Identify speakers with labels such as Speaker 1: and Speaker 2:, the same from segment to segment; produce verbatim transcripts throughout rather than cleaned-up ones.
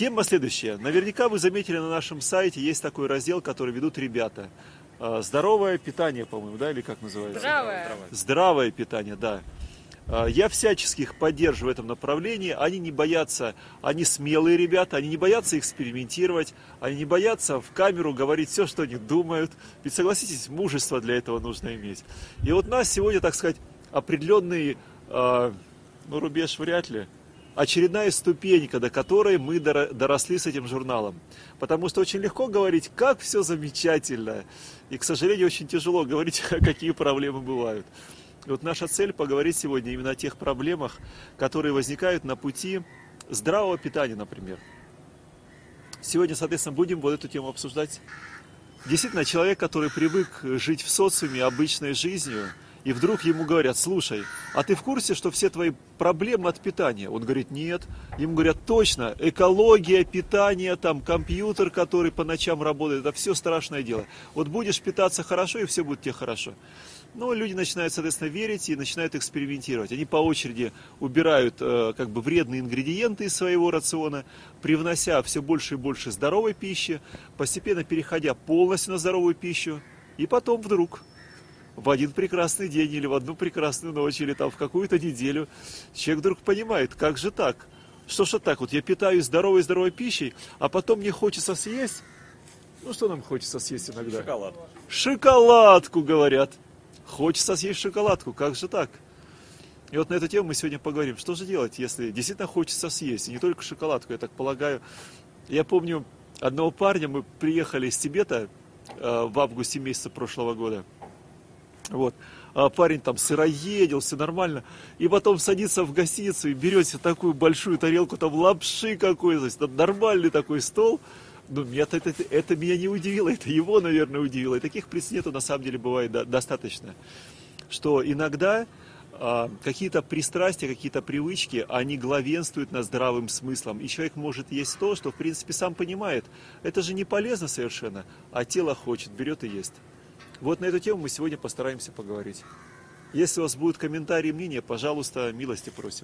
Speaker 1: Тема следующая. Наверняка вы заметили, на нашем сайте есть такой раздел, который ведут ребята. Здоровое питание, по-моему, да, или как называется?
Speaker 2: Здравое.
Speaker 1: Здравое питание, да. Я всячески их поддерживаю в этом направлении. Они не боятся, они смелые ребята, они не боятся экспериментировать, они не боятся в камеру говорить все, что они думают. Ведь, согласитесь, мужество для этого нужно иметь. И вот у нас сегодня, так сказать, определенный, э, ну, рубеж вряд ли, очередная ступенька, до которой мы доросли с этим журналом. Потому что очень легко говорить, как все замечательно. И, к сожалению, очень тяжело говорить, какие проблемы бывают. И вот наша цель поговорить сегодня именно о тех проблемах, которые возникают на пути здравого питания, например. Сегодня, соответственно, будем вот эту тему обсуждать. Действительно, человек, который привык жить в социуме обычной жизнью, и вдруг ему говорят: слушай, а ты в курсе, что все твои проблемы от питания? Он говорит: нет. Ему говорят: точно, экология, питание, там, компьютер, который по ночам работает, это все страшное дело. Вот будешь питаться хорошо, и все будет тебе хорошо. Но люди начинают, соответственно, верить и начинают экспериментировать. Они по очереди убирают э, как бы вредные ингредиенты из своего рациона, привнося все больше и больше здоровой пищи, постепенно переходя полностью на здоровую пищу, и потом вдруг в один прекрасный день или в одну прекрасную ночь или там в какую-то неделю человек вдруг понимает: как же так? Что ж так вот, я питаюсь здоровой-здоровой пищей, а потом мне хочется съесть. Ну что нам хочется съесть иногда?
Speaker 3: Шоколадку.
Speaker 1: Шоколадку, говорят. Хочется съесть шоколадку, как же так? И вот на эту тему мы сегодня поговорим. Что же делать, если действительно хочется съесть? И не только шоколадку, я так полагаю. Я помню одного парня, мы приехали из Тибета э, в августе месяце прошлого года. Вот. А парень там сыроедел, все нормально. И потом садится в гостиницу и берет себе такую большую тарелку там лапши какой-то. Нормальный такой стол. Ну, меня это, это, это меня не удивило, это его, наверное, удивило. И таких прецедентов на самом деле бывает до, достаточно. Что иногда а, какие-то пристрастия, какие-то привычки, они главенствуют над здравым смыслом. И человек может есть то, что, в принципе, сам понимает. Это же не полезно совершенно, а тело хочет, берет и ест. Вот на эту тему мы сегодня постараемся поговорить. Если у вас будут комментарии и мнения, пожалуйста, милости просим.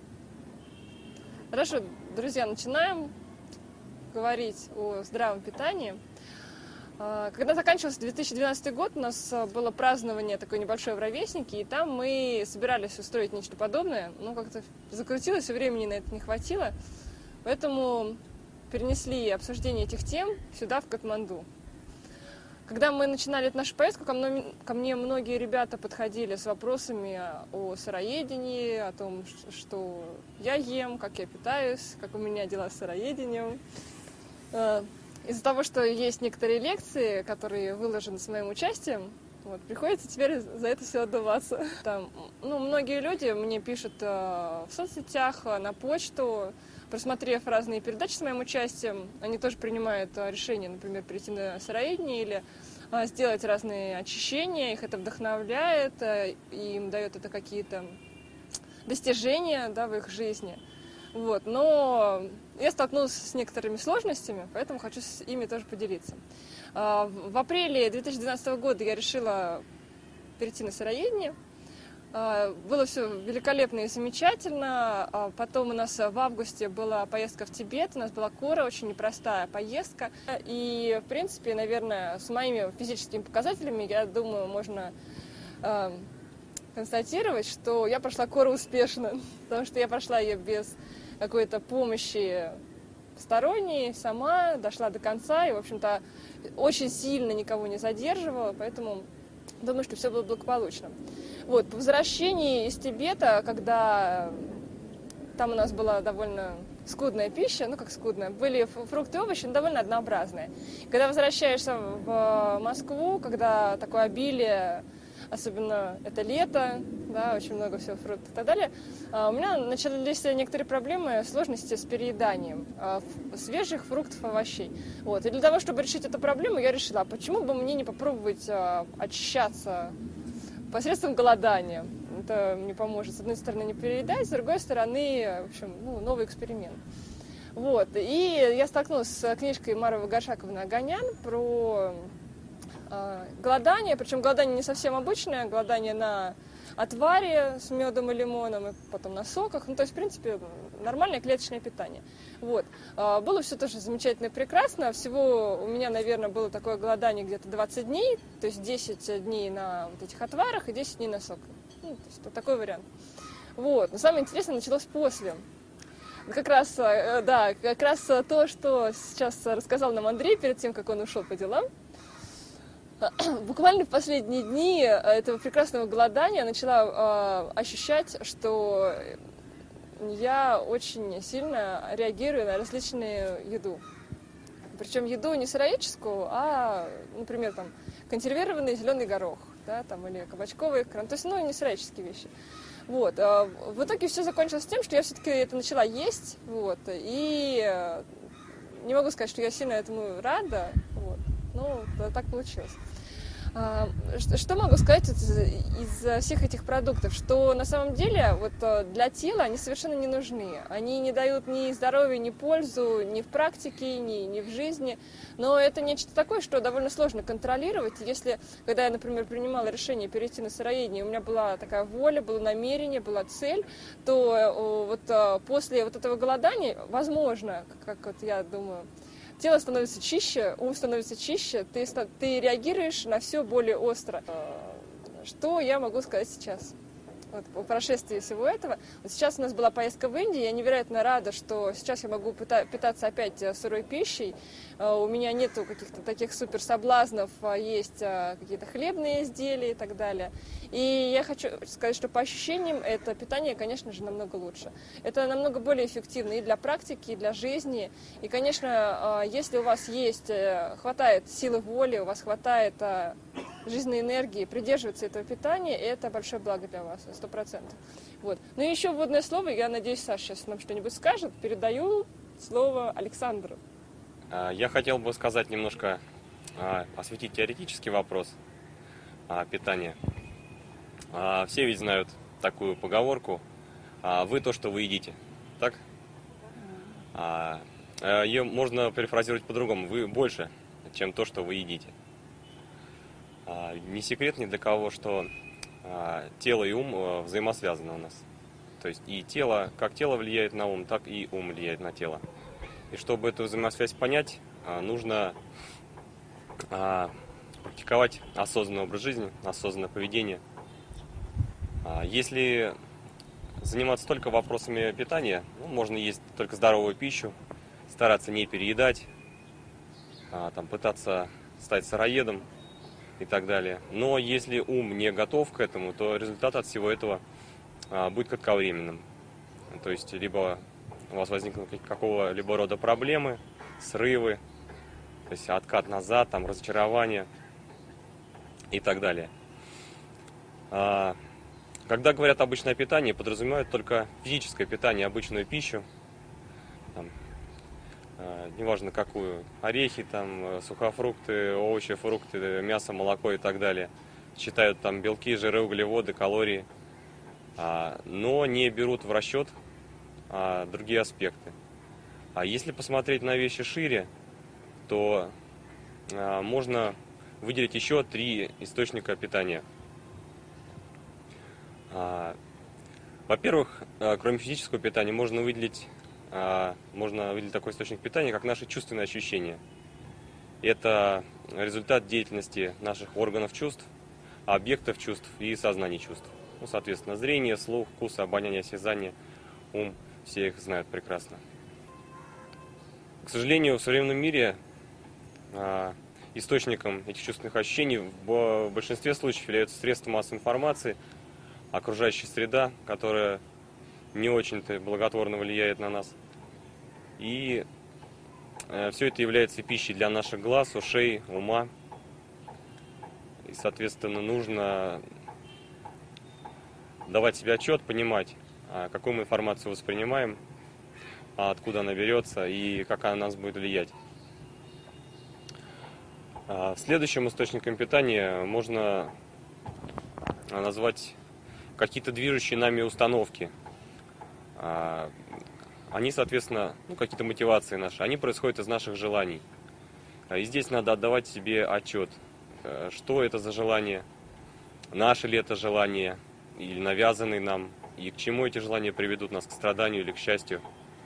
Speaker 2: Хорошо, друзья, начинаем говорить о здравом питании. Когда заканчивался две тысячи двенадцатый год, у нас было празднование такое небольшое в Ровеснике, и там мы собирались устроить нечто подобное, но как-то закрутилось, и времени на это не хватило, поэтому перенесли обсуждение этих тем сюда, в Катманду. Когда мы начинали эту нашу поездку, ко мне, ко мне многие ребята подходили с вопросами о сыроедении, о том, что я ем, как я питаюсь, как у меня дела с сыроедением. Из-за того, что есть некоторые лекции, которые выложены с моим участием, вот, приходится теперь за это все отдуваться. Там, ну, многие люди мне пишут э, в соцсетях, на почту, просмотрев разные передачи с моим участием, они тоже принимают э, решение, например, перейти на сыроедение или э, сделать разные очищения, их это вдохновляет, э, и им дает это какие-то достижения, да, в их жизни. Вот. Но я столкнулась с некоторыми сложностями, поэтому хочу с ими тоже поделиться. В апреле две тысячи двенадцатого года я решила перейти на сыроедение. Было все великолепно и замечательно. Потом у нас в августе была поездка в Тибет, у нас была Кора, очень непростая поездка. И, в принципе, наверное, с моими физическими показателями, я думаю, можно констатировать, что я прошла Кору успешно, потому что я прошла ее без какой-то помощи сторонней, сама дошла до конца и, в общем-то, очень сильно никого не задерживала, поэтому думаю, что все было благополучно. Вот, по возвращении из Тибета, когда там у нас была довольно скудная пища, ну как скудная, были фрукты и овощи, но довольно однообразные. Когда возвращаешься в Москву, когда такое обилие, особенно это лето, да, очень много всего фруктов и так далее, у меня начались некоторые проблемы, сложности с перееданием свежих фруктов и овощей. Вот. И для того, чтобы решить эту проблему, я решила, почему бы мне не попробовать очищаться посредством голодания. Это мне поможет, с одной стороны, не переедать, с другой стороны, в общем, ну, новый эксперимент. Вот. И я столкнулась с книжкой Маровой Горшаковны «Огонян» про голодание, причем голодание не совсем обычное, голодание на отваре с медом и лимоном, и потом на соках. Ну, то есть, в принципе, нормальное клеточное питание. Вот. Было все тоже замечательно и прекрасно. Всего у меня, наверное, было такое голодание где-то двадцать дней, то есть десять дней на вот этих отварах и десять дней на сок. Ну, то есть вот такой вариант. Вот. Но самое интересное началось после. Как раз, да, как раз то, что сейчас рассказал нам Андрей перед тем, как он ушел по делам. Буквально в последние дни этого прекрасного голодания я начала э, ощущать, что я очень сильно реагирую на различные еду. Причем еду не сыроедческую, а, например, там, консервированный зеленый горох, да, там, или кабачковый крем, то есть, ну, не сыроедческие вещи. Вот. В итоге все закончилось тем, что я все-таки это начала есть, вот, и не могу сказать, что я сильно этому рада, вот, но так получилось. Что могу сказать из всех этих продуктов? Что на самом деле вот для тела они совершенно не нужны. Они не дают ни здоровья, ни пользу, ни в практике, ни, ни в жизни. Но это нечто такое, что довольно сложно контролировать. Если, когда я, например, принимала решение перейти на сыроедение, у меня была такая воля, было намерение, была цель, то вот после вот этого голодания, возможно, как вот я думаю, тело становится чище, ум становится чище, ты, ты реагируешь на все более остро. Что я могу сказать сейчас? Вот, по прошествии всего этого. Вот сейчас у нас была поездка в Индию, я невероятно рада, что сейчас я могу питаться опять сырой пищей. У меня нету каких-то таких супер соблазнов, есть какие-то хлебные изделия и так далее. И я хочу сказать, что по ощущениям это питание, конечно же, намного лучше. Это намного более эффективно и для практики, и для жизни. И, конечно, если у вас есть, хватает силы воли, у вас хватает жизненной энергии, придерживаться этого питания, это большое благо для вас, сто процентов. Вот. Ну и еще вводное слово, я надеюсь, Саша сейчас нам что-нибудь скажет. Передаю слово Александру.
Speaker 3: Я хотел бы сказать немножко, осветить теоретический вопрос питания. Все ведь знают такую поговорку: «Вы то, что вы едите». Так? Ее можно перефразировать по-другому: вы больше, чем то, что вы едите. Не секрет ни для кого, что тело и ум взаимосвязаны у нас. То есть и тело, как тело влияет на ум, так и ум влияет на тело. И чтобы эту взаимосвязь понять, нужно практиковать осознанный образ жизни, осознанное поведение. Если заниматься только вопросами питания, ну, можно есть только здоровую пищу, стараться не переедать, там, пытаться стать сыроедом и так далее. Но если ум не готов к этому, то результат от всего этого а, будет кратковременным. То есть либо у вас возникнут какого-либо рода проблемы, срывы, то есть откат назад, там, разочарование и так далее. А, когда говорят обычное питание, подразумевают только физическое питание, обычную пищу, там, неважно какую, орехи, там, сухофрукты, овощи, фрукты, мясо, молоко и так далее. Считают там белки, жиры, углеводы, калории, но не берут в расчет другие аспекты. А если посмотреть на вещи шире, то можно выделить еще три источника питания. Во-первых, кроме физического питания, можно выделить можно выделить такой источник питания, как наши чувственные ощущения. Это результат деятельности наших органов чувств, объектов чувств и сознания чувств. Ну, соответственно, зрение, слух, вкус, обоняние, осязание, ум, все их знают прекрасно. К сожалению, в современном мире источником этих чувственных ощущений в большинстве случаев являются средства массовой информации, окружающая среда, которая не очень-то благотворно влияет на нас. И э, все это является пищей для наших глаз, ушей, ума. И, соответственно, нужно давать себе отчет, понимать, а, какую мы информацию воспринимаем, а откуда она берется и как она на нас будет влиять. А, следующим источником питания можно назвать какие-то движущие нами установки. Они, соответственно, ну, какие-то мотивации наши, они происходят из наших желаний. И здесь надо отдавать себе отчет, что это за желание, наше ли это желание, или навязанный нам и к чему эти желания приведут нас, к страданию или к счастью.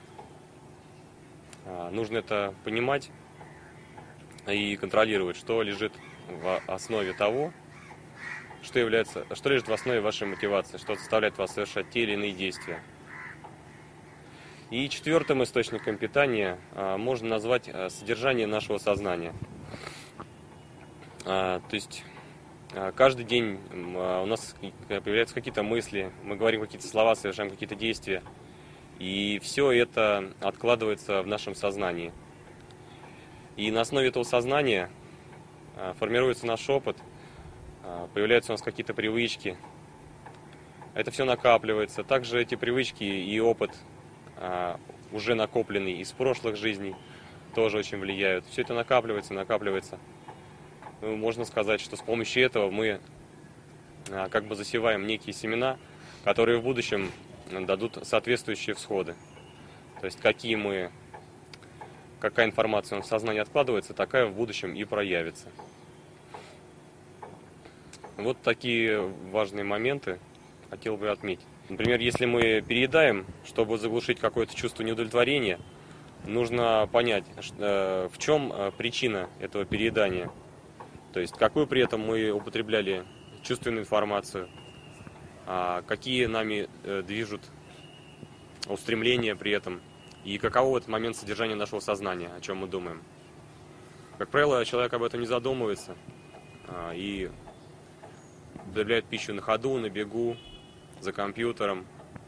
Speaker 3: Нужно это понимать и контролировать, что лежит в основе того, что является, что лежит в основе вашей мотивации, что заставляет вас совершать те или иные действия. И четвертым источником питания можно назвать содержание нашего сознания. То есть каждый день у нас появляются какие-то мысли, мы говорим какие-то слова, совершаем какие-то действия, и все это откладывается в нашем сознании. И на основе этого сознания формируется наш опыт, появляются у нас какие-то привычки. Это все накапливается. Также эти привычки и опыт, уже накопленный из прошлых жизней, тоже очень влияют. Все это накапливается, накапливается. Можно сказать, что с помощью этого мы как бы засеваем некие семена, которые в будущем дадут соответствующие всходы. То есть какие мы, какая информация в сознании откладывается, такая в будущем и проявится. Вот такие важные моменты хотел бы отметить. Например, если мы переедаем, чтобы заглушить какое-то чувство неудовлетворения, нужно понять, в чем причина этого переедания. То есть какую при этом мы употребляли чувственную информацию, какие нами движут устремления при этом, и каково в этот момент содержание нашего сознания, о чем мы думаем. Как правило, человек об этом не задумывается и употребляет пищу на ходу, на бегу, за компьютером,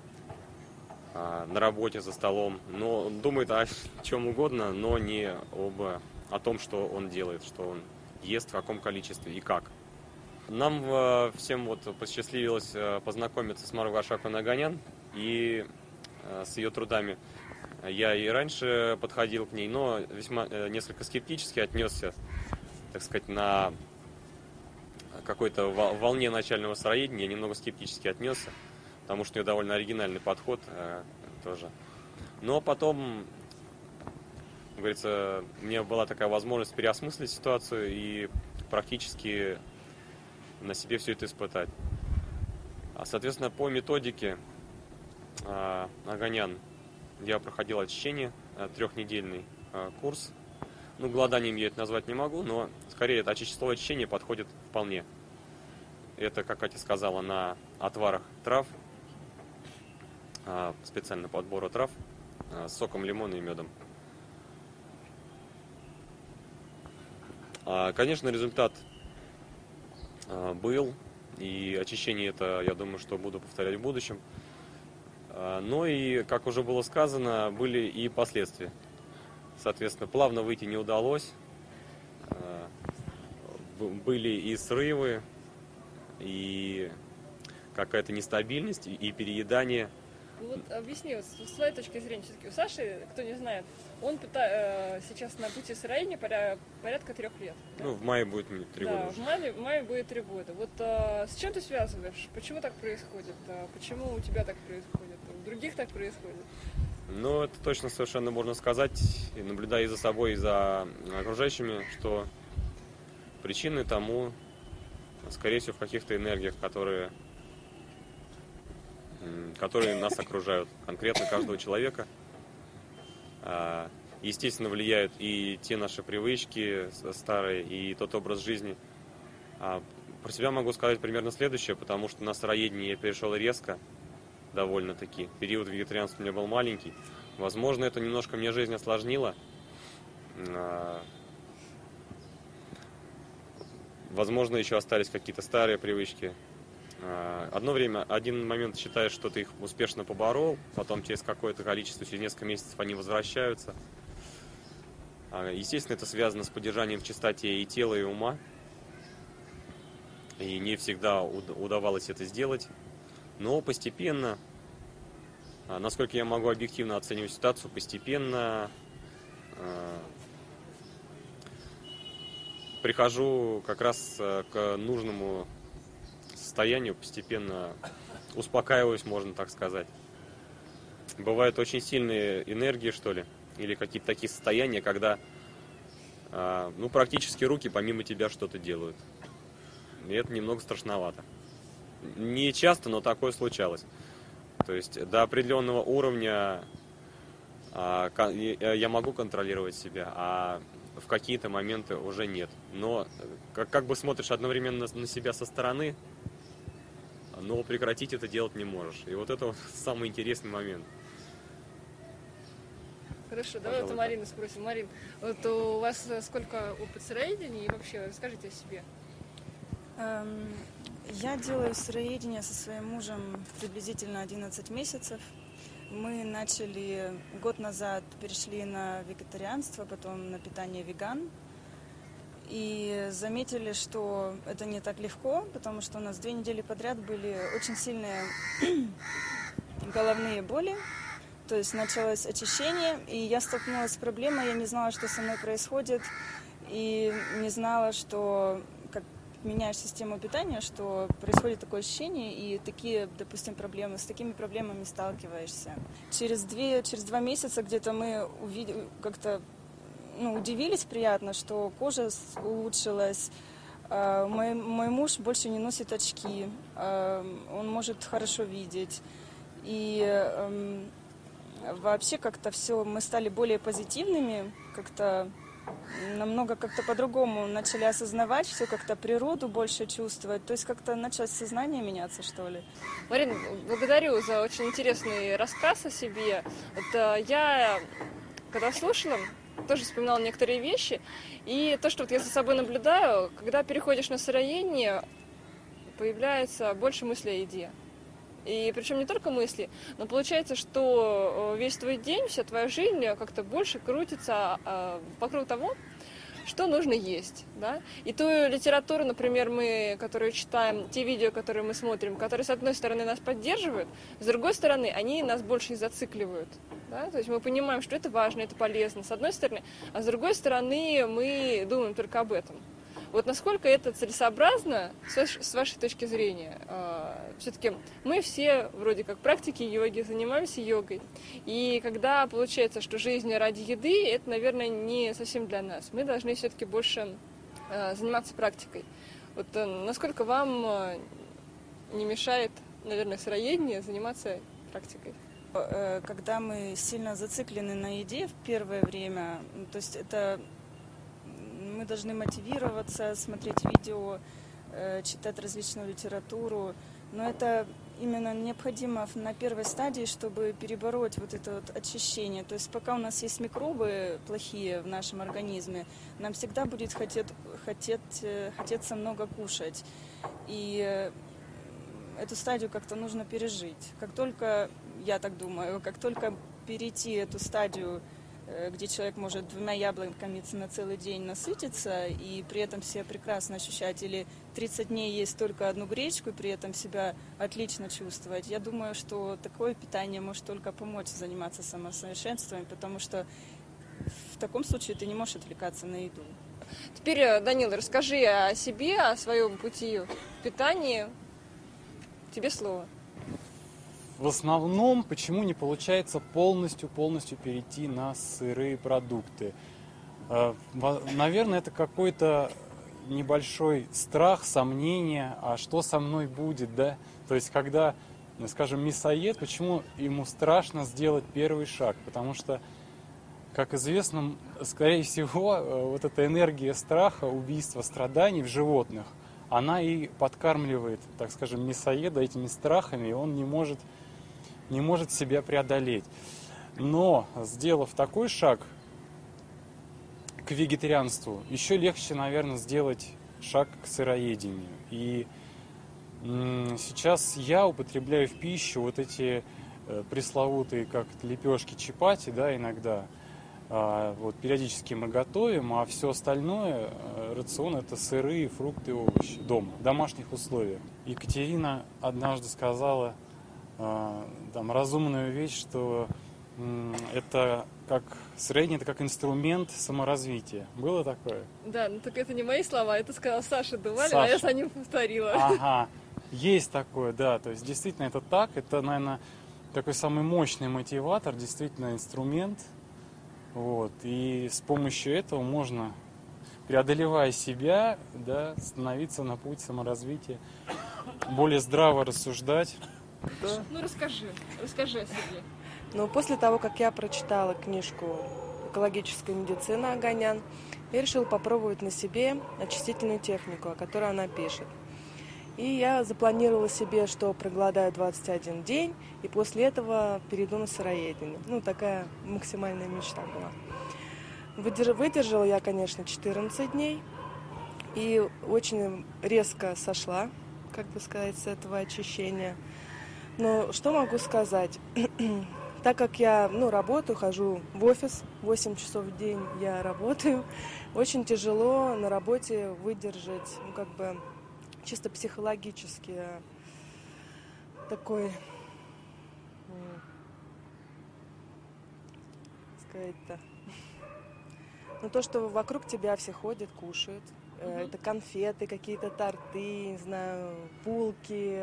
Speaker 3: на работе, за столом. Но он думает о чем угодно, но не об, о том, что он делает, что он ест, в каком количестве и как. Нам всем вот посчастливилось познакомиться с Марой Аршаковной Оганян, и с ее трудами я и раньше подходил к ней, но весьма несколько скептически отнесся, так сказать, на какой-то волне начального сыроедения, немного скептически отнесся, потому что у нее довольно оригинальный подход э, тоже. Но потом, как говорится, у меня была такая возможность переосмыслить ситуацию и практически на себе все это испытать. Соответственно, по методике э, Оганян я проходил очищение, э, трехнедельный э, курс. Ну, голоданием я это назвать не могу, но скорее это очистительное очищение подходит вполне. Это, как Катя сказала, на отварах трав, специально подбора трав, с соком лимона и медом. Конечно, результат был, и очищение это, я думаю, что буду повторять в будущем. Но и, как уже было сказано, были и последствия. Соответственно, плавно выйти не удалось, были и срывы, и какая-то нестабильность, и переедание.
Speaker 2: Вот объясни, вот, с твоей точки зрения, все-таки у Саши, кто не знает, он пита, э, сейчас на пути сыроедения поря, порядка трех лет. Да?
Speaker 3: Ну, в мае будет три
Speaker 2: да,
Speaker 3: года.
Speaker 2: в мае, в мае будет три года. Вот э, с чем ты связываешь? Почему так происходит? А почему у тебя так происходит? У других так происходит?
Speaker 3: Ну, это точно совершенно можно сказать, и наблюдая и за собой, и за окружающими, что причины тому, скорее всего, в каких-то энергиях, которые, которые нас окружают, конкретно каждого человека. Естественно, влияют и те наши привычки старые, и тот образ жизни. Про себя могу сказать примерно следующее, потому что на сыроедение я перешел резко, довольно-таки. Период вегетарианства у меня был маленький. Возможно, это немножко мне жизнь осложнило. Возможно, еще остались какие-то старые привычки. Одно время, один момент считаешь, что ты их успешно поборол, потом через какое-то количество, через несколько месяцев они возвращаются. Естественно, это связано с поддержанием в чистоте и тела, и ума. И не всегда удавалось это сделать. Но постепенно, насколько я могу объективно оценивать ситуацию, постепенно прихожу как раз к нужному состоянию, постепенно успокаиваюсь, можно так сказать. Бывают очень сильные энергии, что ли, или какие-то такие состояния, когда ну, практически руки помимо тебя что-то делают. И это немного страшновато. Не часто, но такое случалось. То есть до определенного уровня а, я могу контролировать себя, а в какие-то моменты уже нет. Но как, как бы смотришь одновременно на себя со стороны, но прекратить это делать не можешь. И вот это вот самый интересный момент.
Speaker 2: Хорошо, давай вот у Марины спросим. Марин, вот у вас сколько опыт сыроедения и вообще расскажите о себе.
Speaker 4: Эм, я делаю сыроедение со своим мужем приблизительно одиннадцать месяцев. Мы начали год назад, перешли на вегетарианство, потом на питание веган. И заметили, что это не так легко, потому что у нас две недели подряд были очень сильные головные боли. То есть началось очищение, и я столкнулась с проблемой, я не знала, что со мной происходит, и не знала, что как меняешь систему питания, что происходит такое ощущение, и такие, допустим, проблемы, с такими проблемами сталкиваешься. Через, две, через два месяца где-то мы увидели, как-то ну, удивились приятно, что кожа улучшилась, э, мой, мой муж больше не носит очки, э, он может хорошо видеть, и э, вообще как-то все, мы стали более позитивными, как-то намного как-то по-другому начали осознавать все, как-то природу больше чувствовать, то есть как-то началось сознание меняться, что ли.
Speaker 2: Марина, благодарю за очень интересный рассказ о себе. Вот, я, когда слушала, тоже вспоминала некоторые вещи, и то, что вот я за собой наблюдаю, когда переходишь на сыроедение, появляется больше мыслей о еде. И причем не только мысли, но получается, что весь твой день, вся твоя жизнь как-то больше крутится вокруг того, что нужно есть, да? И ту литературу, например, мы, которую читаем, те видео, которые мы смотрим, которые, с одной стороны, нас поддерживают, с другой стороны, они нас больше и зацикливают, да? То есть мы понимаем, что это важно, это полезно, с одной стороны, а с другой стороны, мы думаем только об этом. Вот насколько это целесообразно, с вашей точки зрения? Все-таки мы все вроде как практики йоги, занимаемся йогой. И когда получается, что жизнь ради еды, это, наверное, не совсем для нас. Мы должны все-таки больше заниматься практикой. Вот насколько вам не мешает, наверное, сыроедение заниматься практикой?
Speaker 4: Когда мы сильно зациклены на еде в первое время, то есть это... Мы должны мотивироваться, смотреть видео, читать различную литературу. Но это именно необходимо на первой стадии, чтобы перебороть вот это вот очищение. То есть пока у нас есть микробы плохие в нашем организме, нам всегда будет хотеть, хотеть, хотеться много кушать. И эту стадию как-то нужно пережить. Как только, я так думаю, как только перейти эту стадию, где человек может двумя яблоками на целый день насытиться и при этом себя прекрасно ощущать, или тридцать дней есть только одну гречку и при этом себя отлично чувствовать. Я думаю, что такое питание может только помочь заниматься самосовершенствованием, потому что в таком случае ты не можешь отвлекаться на еду.
Speaker 2: Теперь, Данил, расскажи о себе, о своем пути питания. Тебе слово.
Speaker 5: В основном, почему не получается полностью-полностью перейти на сырые продукты? Наверное, это какой-то небольшой страх, сомнение, а что со мной будет, да? То есть, когда, скажем, мясоед, почему ему страшно сделать первый шаг? Потому что, как известно, скорее всего, вот эта энергия страха, убийства, страданий в животных, она и подкармливает, так скажем, мясоеда этими страхами, и он не может... не может себя преодолеть. Но, сделав такой шаг к вегетарианству, еще легче, наверное, сделать шаг к сыроедению. И м- сейчас я употребляю в пищу вот эти э, пресловутые, как лепешки чапати, да, иногда. А, вот, периодически мы готовим, а все остальное, э, рацион, это сырые, фрукты, овощи дома, в домашних условиях. Екатерина однажды сказала там разумную вещь, что м, это как сыроедение, это как инструмент саморазвития. Было такое?
Speaker 2: Да, ну так это не мои слова, это сказал Саша Дувалин,
Speaker 5: Саша.
Speaker 2: а я за ним повторила.
Speaker 5: Ага, есть такое, да, то есть действительно это так, это, наверное, такой самый мощный мотиватор, действительно инструмент, вот, и с помощью этого можно, преодолевая себя, да, становиться на путь саморазвития, более здраво рассуждать,
Speaker 1: Да.
Speaker 2: Ну расскажи, расскажи о себе.
Speaker 6: Но после того, как я прочитала книжку «Экологическая медицина» Оганян, я решила попробовать на себе очистительную технику, о которой она пишет. И я запланировала себе, что проголодаю двадцать один день, и после этого перейду на сыроедение. Ну, такая максимальная мечта была. Выдержала я, конечно, четырнадцать дней, и очень резко сошла, как бы сказать, с этого очищения. Но что могу сказать? Так как я ну, работаю, хожу в офис, восемь часов в день я работаю, очень тяжело на работе выдержать, ну, как бы, чисто психологически такой, сказать-то, ну, то, что вокруг тебя все ходят, кушают, mm-hmm. это конфеты, какие-то торты, не знаю, булки,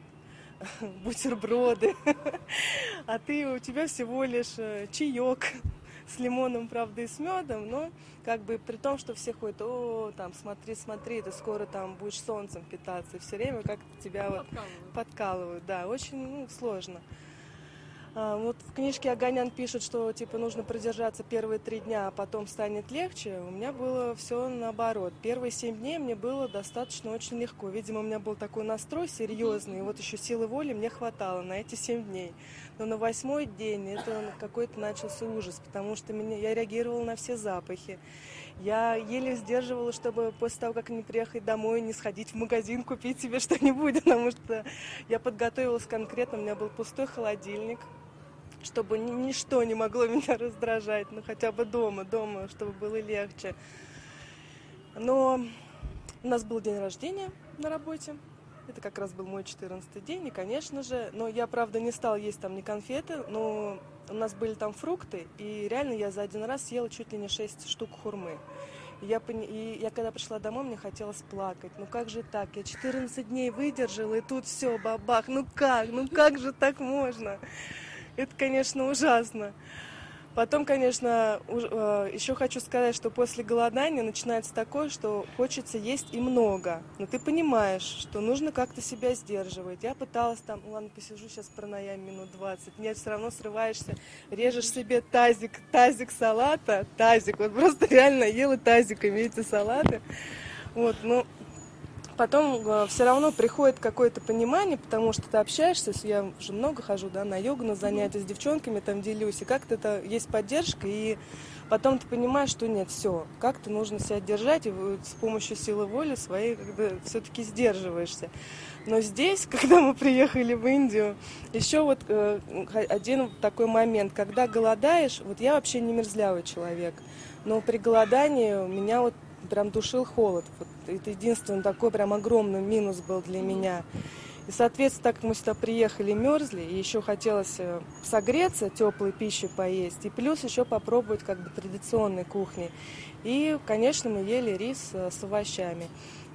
Speaker 6: бутерброды, а ты, у тебя всего лишь чаек с лимоном, правда, и с медом, но как бы при том, что все ходят, о, там, смотри, смотри, ты скоро там будешь солнцем питаться, и все время как-то тебя вот подкалывают, да, очень ну, сложно. А, вот в книжке Оганян пишет, что типа нужно продержаться первые три дня, а потом станет легче. У меня было все наоборот. Первые семь дней мне было достаточно очень легко. Видимо, у меня был такой настрой серьезный, и вот еще силы воли мне хватало на эти семь дней. Но на восьмой день это какой-то начался ужас, потому что меня, я реагировала на все запахи. Я еле сдерживала, чтобы после того, как не приехать домой, не сходить в магазин, купить себе что-нибудь, потому что я подготовилась конкретно, у меня был пустой холодильник, чтобы ничто не могло меня раздражать, ну хотя бы дома, дома, чтобы было легче. Но у нас был день рождения на работе, это как раз был мой четырнадцатый день, и, конечно же, но я, правда, не стала есть там ни конфеты, но у нас были там фрукты, и реально я за один раз съела чуть ли не шесть штук хурмы. И я, и я когда пришла домой, мне хотелось плакать. Ну как же так? Я четырнадцать дней выдержала, и тут все, бабах. Ну как? Ну как же так можно? Это, конечно, ужасно. Потом, конечно, еще хочу сказать, что после голодания начинается такое, что хочется есть и много. Но ты понимаешь, что нужно как-то себя сдерживать. Я пыталась там, ну ладно, посижу сейчас пранаям минут двадцать. Нет, все равно срываешься, режешь себе тазик, тазик салата, тазик. Вот просто реально ела тазиками эти салаты. Вот, ну... Потом э, все равно приходит какое-то понимание, потому что ты общаешься, я уже много хожу, да, на йогу, на занятия с девчонками, там делюсь, и как-то это есть поддержка, и потом ты понимаешь, что нет, все, как-то нужно себя держать, и с помощью силы воли своей как бы все-таки сдерживаешься. Но здесь, когда мы приехали в Индию, еще вот э, один такой момент, когда голодаешь, вот я вообще не мерзлявый человек, но при голодании меня вот прям душил холод. Вот это единственный такой прям огромный минус был для меня. И, соответственно, так как мы сюда приехали, мерзли, и еще хотелось согреться, теплой пищи поесть, и плюс еще попробовать как бы традиционной кухни. И, конечно, мы ели рис с овощами.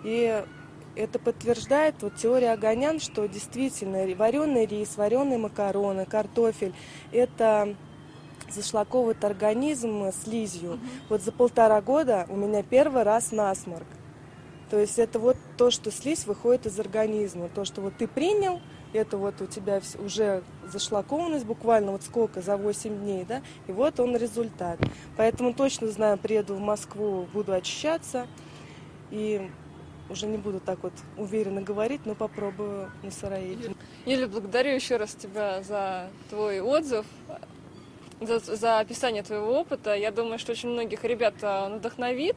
Speaker 6: И это подтверждает вот теория Оганян, что действительно вареный рис, вареные макароны, картофель – это зашлаковывает организм слизью. Mm-hmm. Вот за полтора года у меня первый раз насморк. То есть это вот то, что слизь выходит из организма. То, что вот ты принял, это вот у тебя уже зашлакованность буквально вот сколько, за восемь дней, да, и вот он результат. Поэтому точно знаю, приеду в Москву, буду очищаться, и уже не буду так вот уверенно говорить, но попробую на сыроедение.
Speaker 2: Юля, благодарю еще раз тебя за твой отзыв. За, за описание твоего опыта. Я думаю, что очень многих ребят он вдохновит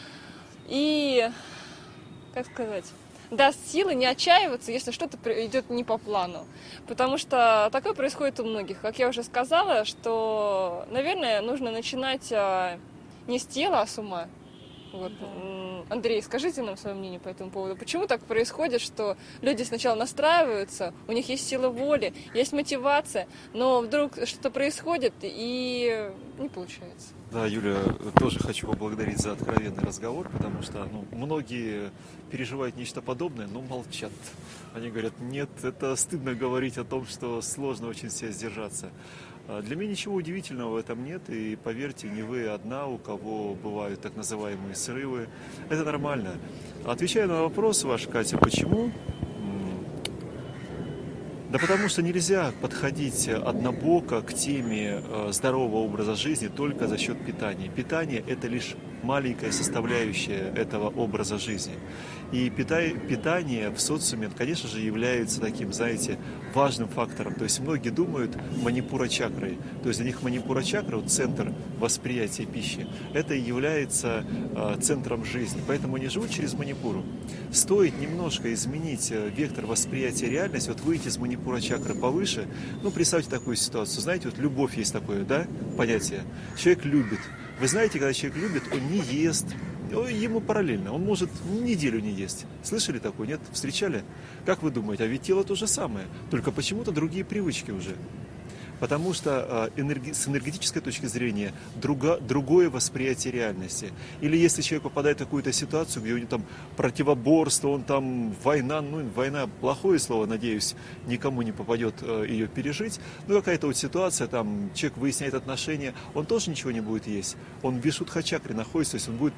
Speaker 2: и, как сказать, даст силы не отчаиваться, если что-то идет не по плану. Потому что такое происходит у многих. Как я уже сказала, что, наверное, нужно начинать не с тела, а с ума. Вот. Андрей, скажите нам свое мнение по этому поводу. Почему так происходит, что люди сначала настраиваются, у них есть сила воли, есть мотивация, но вдруг что-то происходит и не получается?
Speaker 1: Да, Юля, тоже хочу поблагодарить за откровенный разговор, потому что ну, многие переживают нечто подобное, но молчат. Они говорят, нет, это стыдно говорить о том, что сложно очень себя сдержаться. Для меня ничего удивительного в этом нет, и поверьте, не вы одна, у кого бывают так называемые срывы. Это нормально. Отвечая на вопрос ваш, Катя, почему? Да потому что нельзя подходить однобоко к теме здорового образа жизни только за счет питания. Питание – это лишь маленькая составляющая этого образа жизни. И питание в социуме, конечно же, является таким, знаете, важным фактором. То есть многие думают манипура чакрой. То есть для них манипура чакра, вот центр восприятия пищи, это и является э, центром жизни. Поэтому они живут через манипуру. Стоит немножко изменить вектор восприятия реальности, вот выйти из манипура чакры повыше, ну, представьте такую ситуацию. Знаете, вот любовь есть такое, да, понятие. Человек любит. Вы знаете, когда человек любит, он не ест, ему параллельно, он может неделю не есть. Слышали такое, нет? Встречали? Как вы думаете, а ведь тело то же самое, только почему-то другие привычки уже. Потому что энерги... с энергетической точки зрения друга... другое восприятие реальности. Или если человек попадает в какую-то ситуацию, где у него там противоборство, он там война, ну война плохое слово, надеюсь, никому не попадет ее пережить, ну какая-то вот ситуация, там человек выясняет отношения, он тоже ничего не будет есть. Он в вишудха-чакре находится, то есть он будет,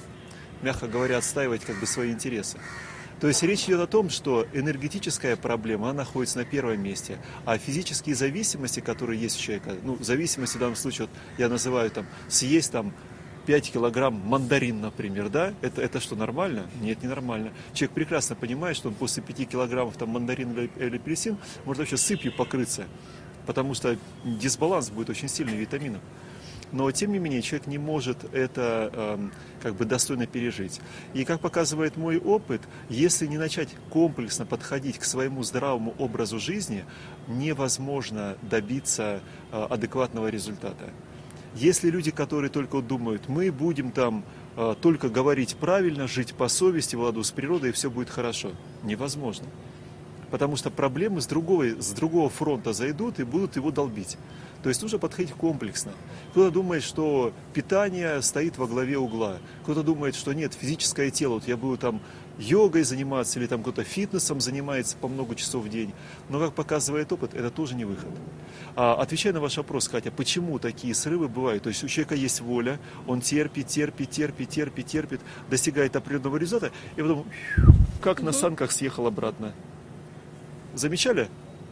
Speaker 1: мягко говоря, отстаивать как бы свои интересы. То есть речь идет о том, что энергетическая проблема, она находится на первом месте, а физические зависимости, которые есть у человека, ну, зависимости в данном случае, вот, я называю там, съесть там пять килограмм мандарин, например, да, это, это что, нормально? Нет, не нормально. Человек прекрасно понимает, что он после пяти килограммов там мандарин или, или апельсин может вообще сыпью покрыться, потому что дисбаланс будет очень сильный витаминов. Но, тем не менее, человек не может это э, как бы достойно пережить. И, как показывает мой опыт, если не начать комплексно подходить к своему здравому образу жизни, невозможно добиться э, адекватного результата. Если люди, которые только думают, мы будем там э, только говорить правильно, жить по совести, в ладу с природой, и все будет хорошо, невозможно. Потому что проблемы с другого, с другого фронта зайдут и будут его долбить. То есть нужно подходить комплексно. Кто-то думает, что питание стоит во главе угла. Кто-то думает, что нет, физическое тело, вот я буду там йогой заниматься или там кто-то фитнесом занимается по много часов в день. Но, как показывает опыт, это тоже не выход. А, отвечая на ваш вопрос, Катя, почему такие срывы бывают? То есть у человека есть воля, он терпит, терпит, терпит, терпит, терпит, достигает определенного результата, и потом как на санках съехал обратно. Замечали?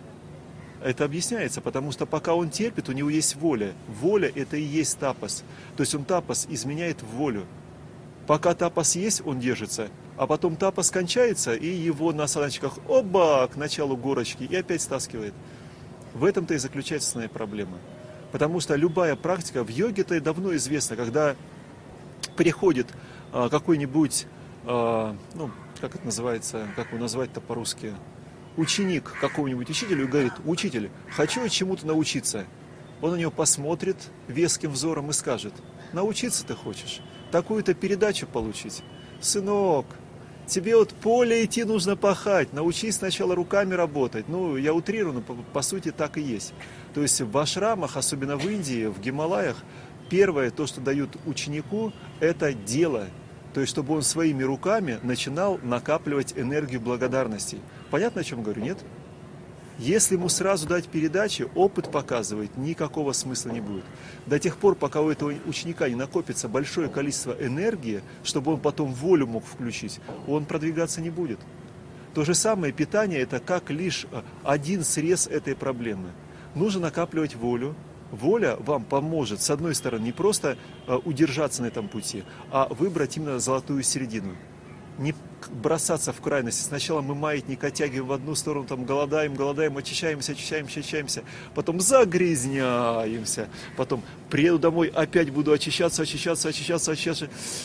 Speaker 1: Это объясняется, потому что пока он терпит, у него есть воля. Воля – это и есть тапас. То есть он тапас изменяет в волю. Пока тапас есть, он держится, а потом тапас кончается, и его на саночках оба к началу горочки и опять стаскивает. В этом-то и заключается основная проблема. Потому что любая практика, в йоге-то и давно известно, когда приходит а, какой-нибудь, а, ну, как это называется, как его назвать-то по-русски, ученик какого-нибудь учителя и говорит: учитель, хочу чему-то научиться. Он на него посмотрит веским взором и скажет: научиться ты хочешь, такую-то передачу получить. Сынок, тебе вот поле идти нужно пахать, научись сначала руками работать. Ну, я утрирую, но по, по сути так и есть. То есть в ашрамах, особенно в Индии, в Гималаях, первое, то, что дают ученику, это дело. То есть, чтобы он своими руками начинал накапливать энергию благодарности. Понятно, о чем говорю, нет? Если ему сразу дать передачи, опыт показывает, никакого смысла не будет. До тех пор, пока у этого ученика не накопится большое количество энергии, чтобы он потом волю мог включить, он продвигаться не будет. То же самое питание – это как лишь один срез этой проблемы. Нужно накапливать волю. Воля вам поможет, с одной стороны, не просто э, удержаться на этом пути, а выбрать именно золотую середину. Не бросаться в крайности. Сначала мы маятник оттягиваем в одну сторону, там голодаем, голодаем, очищаемся, очищаемся, очищаемся, потом загрязняемся, потом приеду домой, опять буду очищаться, очищаться, очищаться, очищаться.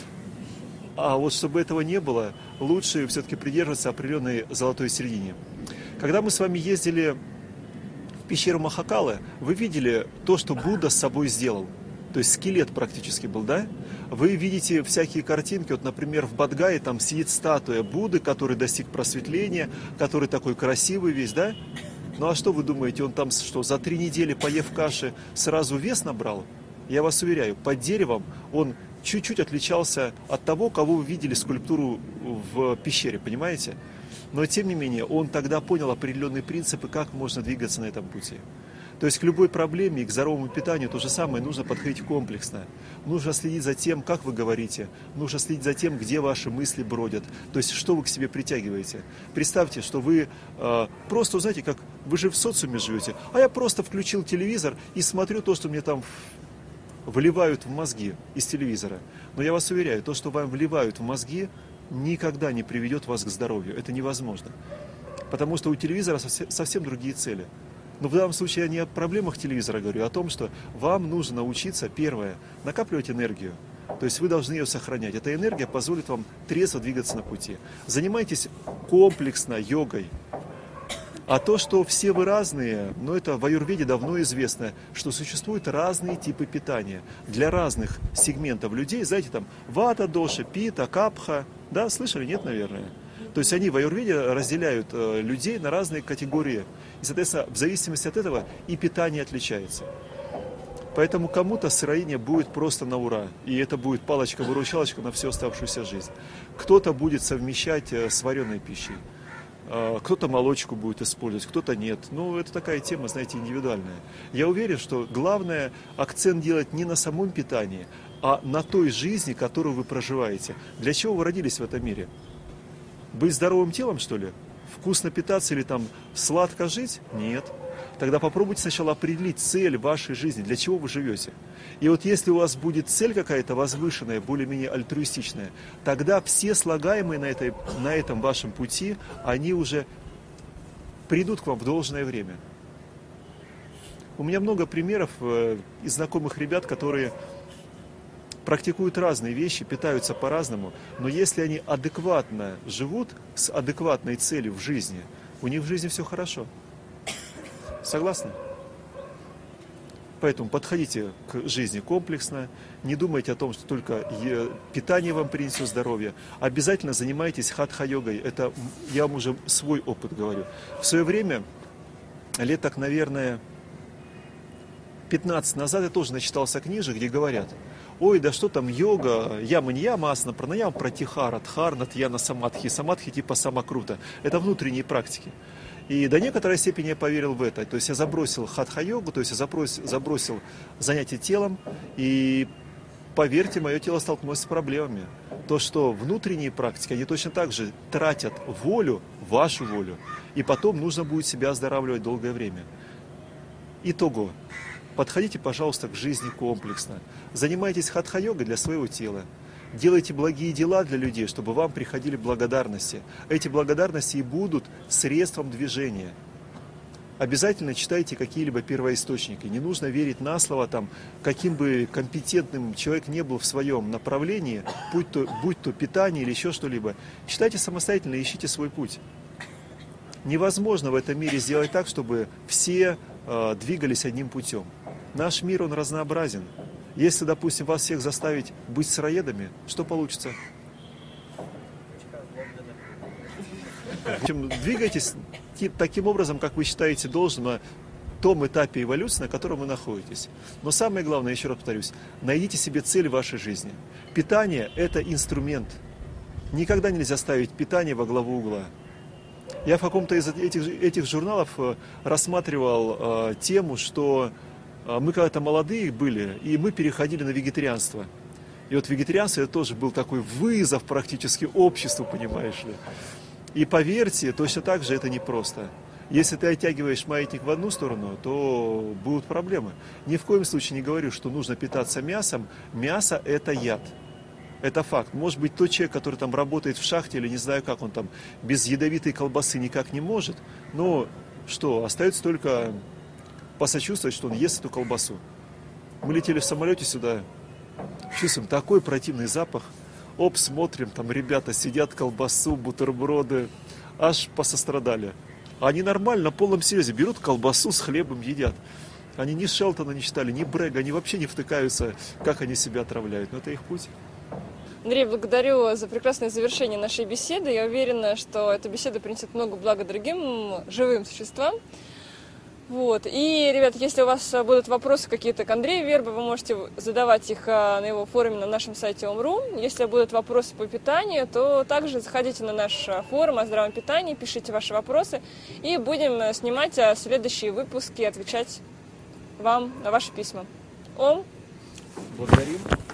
Speaker 1: А вот чтобы этого не было, лучше все-таки придерживаться определенной золотой середине. Когда мы с вами ездили пещеру Махакалы, вы видели то, что Будда с собой сделал. То есть скелет практически был, да? Вы видите всякие картинки, вот, например, в Бодхгае там сидит статуя Будды, который достиг просветления, который такой красивый весь, да? Ну а что вы думаете, он там что, за три недели, поев каши, сразу вес набрал? Я вас уверяю, под деревом он чуть-чуть отличался от того, кого вы видели скульптуру в пещере, понимаете? Но, тем не менее, он тогда понял определенные принципы, как можно двигаться на этом пути. То есть к любой проблеме и к здоровому питанию то же самое нужно подходить комплексно. Нужно следить за тем, как вы говорите, нужно следить за тем, где ваши мысли бродят, то есть что вы к себе притягиваете. Представьте, что вы э, просто, знаете, как вы же в социуме живете, а я просто включил телевизор и смотрю то, что мне там вливают в мозги из телевизора. Но я вас уверяю, то, что вам вливают в мозги, никогда не приведет вас к здоровью. Это невозможно. Потому что у телевизора совсем другие цели. Но в данном случае я не о проблемах телевизора говорю, а о том, что вам нужно научиться, первое, накапливать энергию. То есть вы должны ее сохранять. Эта энергия позволит вам трезво двигаться на пути. Занимайтесь комплексно йогой. А то, что все вы разные, ну это в аюрведе давно известно, что существуют разные типы питания для разных сегментов людей. Знаете, там вата, доша, пита, капха. Да, слышали? Нет, наверное. То есть они в аюрведе разделяют э, людей на разные категории. И, соответственно, в зависимости от этого и питание отличается. Поэтому кому-то сыроедение будет просто на ура. И это будет палочка-выручалочка на всю оставшуюся жизнь. Кто-то будет совмещать э, с вареной пищей. Кто-то молочку будет использовать, кто-то нет. Ну, это такая тема, знаете, индивидуальная. Я уверен, что главное акцент делать не на самом питании, а на той жизни, которую вы проживаете. Для чего вы родились в этом мире? Быть здоровым телом, что ли? Вкусно питаться или там сладко жить? Нет. Тогда попробуйте сначала определить цель вашей жизни, для чего вы живете. И вот если у вас будет цель какая-то возвышенная, более-менее альтруистичная, тогда все слагаемые на, этой, на этом вашем пути, они уже придут к вам в должное время. У меня много примеров э, из знакомых ребят, которые практикуют разные вещи, питаются по-разному, но если они адекватно живут, с адекватной целью в жизни, у них в жизни все хорошо. Согласны? Поэтому подходите к жизни комплексно, не думайте о том, что только питание вам принесет здоровье. Обязательно занимайтесь хатха-йогой. Это я вам уже свой опыт говорю. В свое время, лет так, наверное, пятнадцать назад я тоже начитался книжек, где говорят: ой, да что там йога, яма-ньяма, асана, пранаяма, пратихара, дхарна, тьяна, самадхи. Самадхи типа самокрута. Это внутренние практики. И до некоторой степени я поверил в это. То есть я забросил хатха-йогу, то есть я забросил, забросил занятие телом. И поверьте, мое тело столкнулось с проблемами. То, что внутренние практики, они точно так же тратят волю, вашу волю. И потом нужно будет себя оздоравливать долгое время. Итого. Подходите, пожалуйста, к жизни комплексно. Занимайтесь хатха-йогой для своего тела. Делайте благие дела для людей, чтобы вам приходили благодарности. Эти благодарности и будут средством движения. Обязательно читайте какие-либо первоисточники. Не нужно верить на слово, там, каким бы компетентным человек не был в своем направлении, будь то, будь то питание или еще что-либо. Читайте самостоятельно, ищите свой путь. Невозможно в этом мире сделать так, чтобы все э, двигались одним путем. Наш мир, он разнообразен. Если, допустим, вас всех заставить быть сыроедами, что получится? В общем, двигайтесь таким образом, как вы считаете должным на том этапе эволюции, на котором вы находитесь. Но самое главное, еще раз повторюсь, найдите себе цель в вашей жизни. Питание – это инструмент. Никогда нельзя ставить питание во главу угла. Я в каком-то из этих, этих журналов рассматривал э, тему, что мы когда-то молодые были, и мы переходили на вегетарианство. И вот вегетарианство это тоже был такой вызов практически обществу, понимаешь ли. И поверьте, точно так же это непросто. Если ты оттягиваешь маятник в одну сторону, то будут проблемы. Ни в коем случае не говорю, что нужно питаться мясом. Мясо – это яд. Это факт. Может быть, тот человек, который там работает в шахте, или не знаю как он там, без ядовитой колбасы никак не может. Но что, остается только посочувствовать, что он ест эту колбасу. Мы летели в самолете сюда, чувствуем такой противный запах. Оп, смотрим, там ребята сидят, колбасу, бутерброды, аж посострадали. Они нормально, на полном серьезе берут колбасу с хлебом, едят. Они ни Шелтона не читали, ни Брэга, они вообще не втыкаются, как они себя отравляют. Но это их путь.
Speaker 2: Андрей, благодарю за прекрасное завершение нашей беседы. Я уверена, что эта беседа принесет много блага другим живым существам. Вот. И, ребята, если у вас будут вопросы какие-то к Андрею Вербу, вы можете задавать их на его форуме на нашем сайте ом.ру. Если будут вопросы по питанию, то также заходите на наш форум о здравом питании, пишите ваши вопросы, и будем снимать следующие выпуски и отвечать вам ваши письма. Ом.
Speaker 1: Благодарим.